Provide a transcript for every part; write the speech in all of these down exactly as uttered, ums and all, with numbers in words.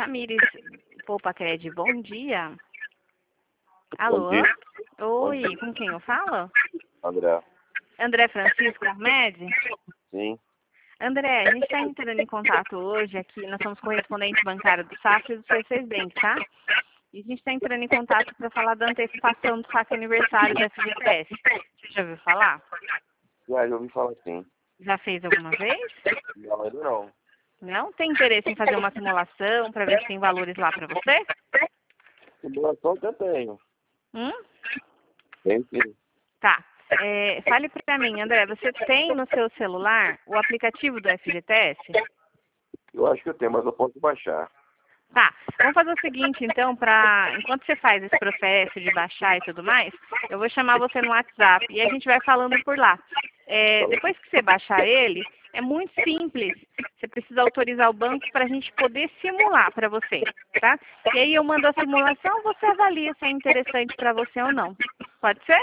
Ramires Poupa Cred, bom dia. Alô? Bom dia. Oi, Bom dia. com quem eu falo? André. André Francisco Ahmed? Sim. André, a gente está entrando em contato hoje aqui, nós somos correspondentes bancários do Safra e do C seis Bank, tá? E a gente está entrando em contato para falar da antecipação do saque aniversário da F G T S. Você já ouviu falar? Já, já ouvi falar sim. Já fez alguma vez? Não, ainda não. Não? Tem interesse em fazer uma simulação para ver se tem valores lá para você? Simulação que eu tenho. Hum? Tem sim. Tá. É, fale para mim, André, você tem no seu celular o aplicativo do F G T S? Eu acho que eu tenho, mas eu posso baixar. Tá, vamos fazer o seguinte, então, para enquanto você faz esse processo de baixar e tudo mais, eu vou chamar você no WhatsApp e a gente vai falando por lá. É, depois que você baixar ele, é muito simples. Você precisa autorizar o banco para a gente poder simular para você, tá? E aí eu mando a simulação, você avalia se é interessante para você ou não. Pode ser?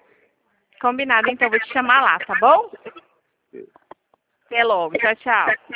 Combinado, então, vou te chamar lá, tá bom? Até logo, tchau, tchau.